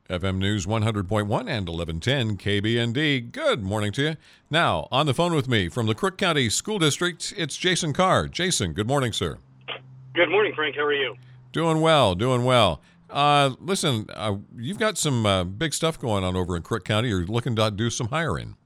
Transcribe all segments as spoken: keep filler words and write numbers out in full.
F M News one hundred point one and eleven ten K B N D. Good morning to you. Now, on the phone with me from the Crook County School District, it's Jason Carr. Jason, good morning, sir. Good morning, Frank. How are you? Doing well, doing well. Uh, listen, uh, you've got some uh, big stuff going on over in Crook County. You're looking to do some hiring.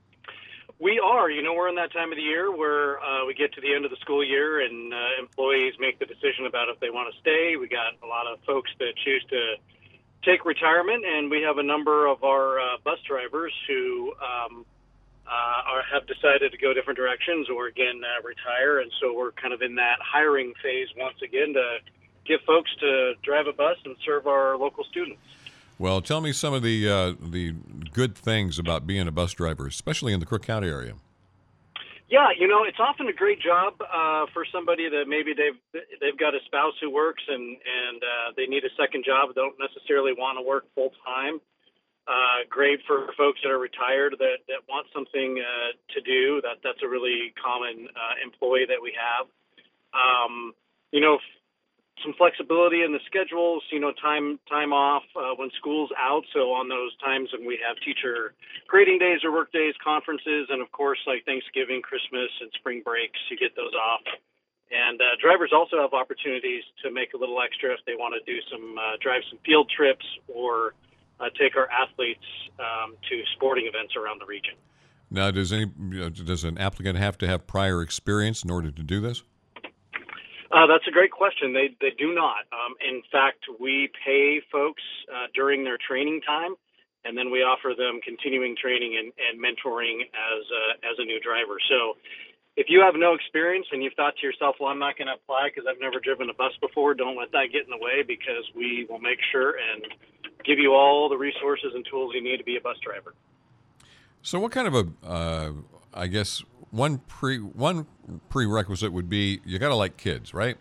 We are. You know, we're in that time of the year where uh, we get to the end of the school year and uh, employees make the decision about if they want to stay. We got a lot of folks that choose to take retirement, and we have a number of our uh, bus drivers who um, uh, are, have decided to go different directions or, again, uh, retire. And so we're kind of in that hiring phase once again to get folks to drive a bus and serve our local students. Well, tell me some of the uh, the good things about being a bus driver, especially in the Crook County area. Yeah, you know, it's often a great job uh, for somebody that maybe they've they've got a spouse who works and and uh, they need a second job, don't necessarily want to work full time. Uh, great for folks that are retired that, that want something uh, to do. That that's a really common uh, employee that we have. Um, you know, some flexibility in the schedules. You know, time time off uh, when school's out. So on those times when we have teacher grading days or work days, conferences, and of course like Thanksgiving, Christmas, and spring breaks, you get those off. And uh, drivers also have opportunities to make a little extra if they want to do some uh, drive some field trips or uh, take our athletes um, to sporting events around the region. Now, does any does an applicant have to have prior experience in order to do this? Uh, that's a great question. They they do not. Um, in fact, we pay folks uh, during their training time, and then we offer them continuing training and, and mentoring as a, as a new driver. So if you have no experience and you've thought to yourself, well, I'm not going to apply because I've never driven a bus before, don't let that get in the way, because we will make sure and give you all the resources and tools you need to be a bus driver. So what kind of a, uh, I guess, one pre one prerequisite would be you got to like kids, right?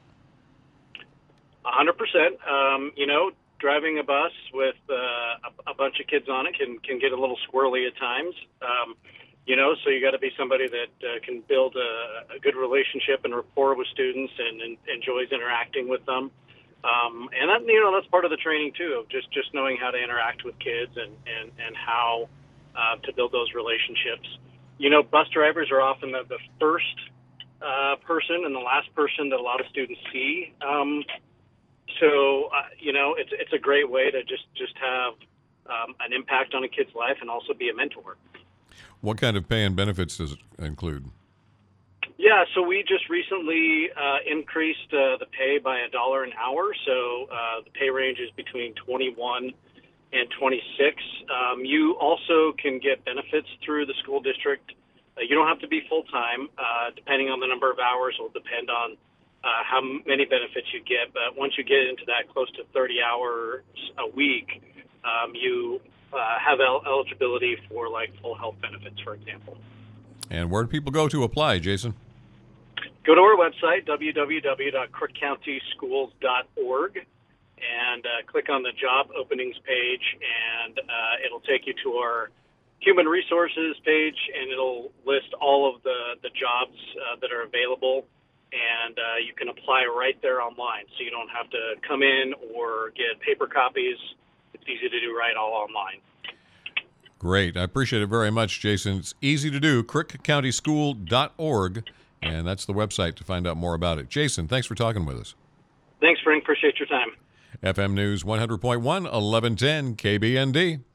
A hundred percent. Um, you know, driving a bus with uh, a, a bunch of kids on it can can get a little squirrely at times. Um, you know, so you got to be somebody that uh, can build a, a good relationship and rapport with students and, and enjoys interacting with them. Um, and that, you know, that's part of the training too, of just just knowing how to interact with kids and and and how uh, to build those relationships. You know, bus drivers are often the, the first uh, person and the last person that a lot of students see. Um, so, uh, you know, it's it's a great way to just, just have um, an impact on a kid's life and also be a mentor. What kind of pay and benefits does it include? Yeah, so we just recently uh, increased uh, the pay by a dollar an hour. So uh, the pay range is between twenty-one and twenty-six. Um, you also can get benefits through the school district. Uh, you don't have to be full-time. Uh, depending on the number of hours, it will depend on uh, how many benefits you get. But once you get into that close to thirty hours a week, um, you uh, have el- eligibility for like full health benefits, for example. And where do people go to apply, Jason? Go to our website, w w w dot crook county schools dot org. and uh, click on the job openings page, and uh, it'll take you to our human resources page, and it'll list all of the, the jobs uh, that are available, and uh, you can apply right there online, so you don't have to come in or get paper copies. It's easy to do right all online. Great. I appreciate it very much, Jason. It's easy to do, crook county school dot org, and that's the website to find out more about it. Jason, thanks for talking with us. Thanks, Frank. Appreciate your time. F M News one hundred point one, eleven ten K B N D.